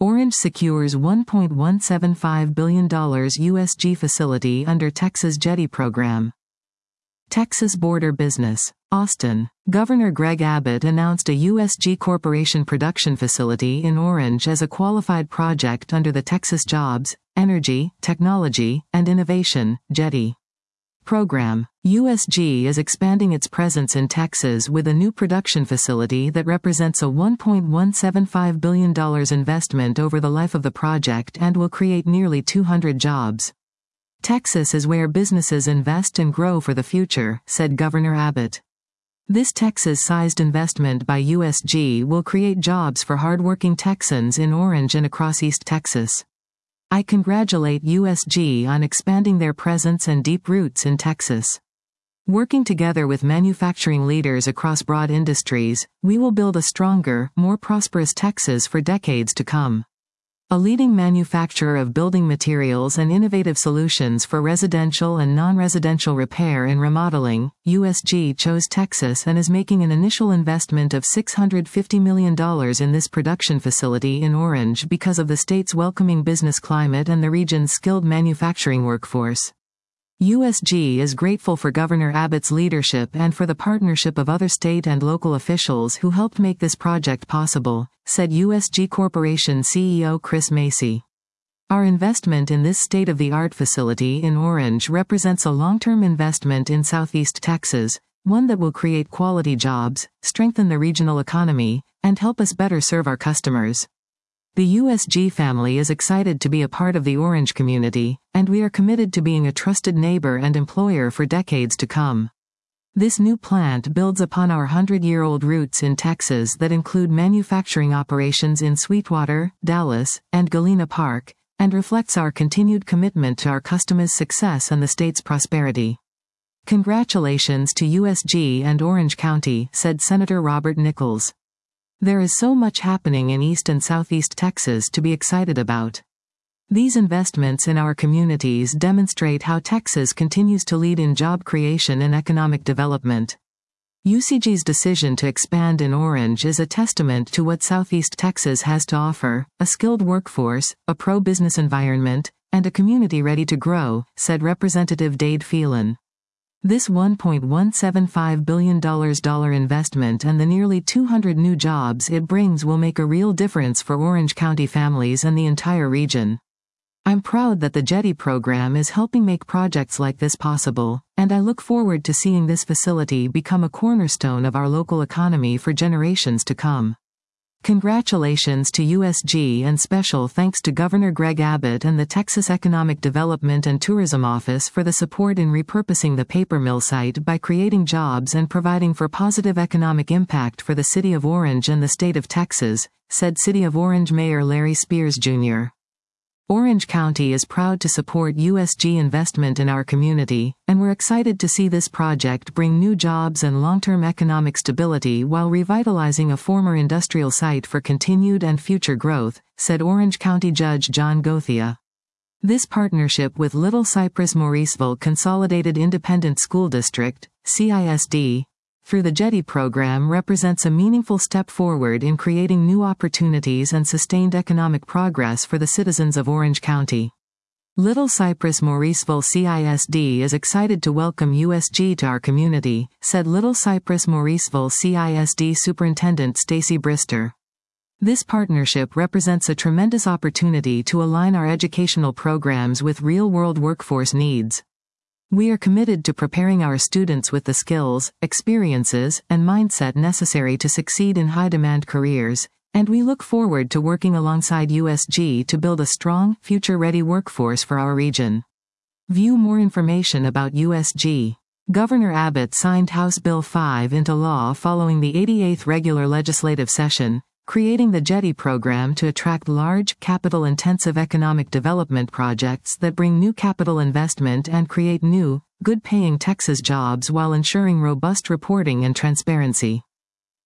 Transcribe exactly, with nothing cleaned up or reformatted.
Orange secures one point one seven five billion dollars U S G facility under Texas Jetty program. Texas border business. Austin. Governor Greg Abbott announced a U S G Corporation production facility in Orange as a qualified project under the Texas Jobs, Energy, Technology, and Innovation, Jetty program. U S G is expanding its presence in Texas with a new production facility that represents a one point one seven five billion dollars investment over the life of the project and will create nearly two hundred jobs. Texas is where businesses invest and grow for the future, said Governor Abbott. This Texas-sized investment by U S G will create jobs for hardworking Texans in Orange and across East Texas. I congratulate U S G on expanding their presence and deep roots in Texas. Working together with manufacturing leaders across broad industries, we will build a stronger, more prosperous Texas for decades to come. A leading manufacturer of building materials and innovative solutions for residential and non-residential repair and remodeling, U S G chose Texas and is making an initial investment of six hundred fifty million dollars in this production facility in Orange because of the state's welcoming business climate and the region's skilled manufacturing workforce. U S G is grateful for Governor Abbott's leadership and for the partnership of other state and local officials who helped make this project possible, said U S G Corporation C E O Chris Macy. Our investment in this state-of-the-art facility in Orange represents a long-term investment in Southeast Texas, one that will create quality jobs, strengthen the regional economy, and help us better serve our customers. The U S G family is excited to be a part of the Orange community, and we are committed to being a trusted neighbor and employer for decades to come. This new plant builds upon our hundred-year-old roots in Texas that include manufacturing operations in Sweetwater, Dallas, and Galena Park, and reflects our continued commitment to our customers' success and the state's prosperity. Congratulations to U S G and Orange County, said Senator Robert Nichols. There is so much happening in East and Southeast Texas to be excited about. These investments in our communities demonstrate how Texas continues to lead in job creation and economic development. U C G's decision to expand in Orange is a testament to what Southeast Texas has to offer: a skilled workforce, a pro-business environment, and a community ready to grow, said Representative Dade Phelan. This one point one seven five billion dollars investment and the nearly two hundred new jobs it brings will make a real difference for Orange County families and the entire region. I'm proud that the Jetty program is helping make projects like this possible, and I look forward to seeing this facility become a cornerstone of our local economy for generations to come. Congratulations to U S G and special thanks to Governor Greg Abbott and the Texas Economic Development and Tourism Office for the support in repurposing the paper mill site by creating jobs and providing for positive economic impact for the City of Orange and the state of Texas, said City of Orange Mayor Larry Spears Junior Orange County is proud to support U S G investment in our community, and we're excited to see this project bring new jobs and long-term economic stability while revitalizing a former industrial site for continued and future growth, said Orange County Judge John Gothia. This partnership with Little Cypress Mauriceville Consolidated Independent School District, C I S D, through the Jetty program represents a meaningful step forward in creating new opportunities and sustained economic progress for the citizens of Orange County. Little Cypress Mauriceville C I S D is excited to welcome U S G to our community, said Little Cypress Mauriceville C I S D Superintendent Stacy Brister. This partnership represents a tremendous opportunity to align our educational programs with real-world workforce needs. We are committed to preparing our students with the skills, experiences, and mindset necessary to succeed in high-demand careers, and we look forward to working alongside U S G to build a strong, future-ready workforce for our region. View more information about U S G. Governor Abbott signed House Bill five into law following the eighty-eighth regular legislative session, creating the Jetty program to attract large, capital-intensive economic development projects that bring new capital investment and create new, good-paying Texas jobs while ensuring robust reporting and transparency.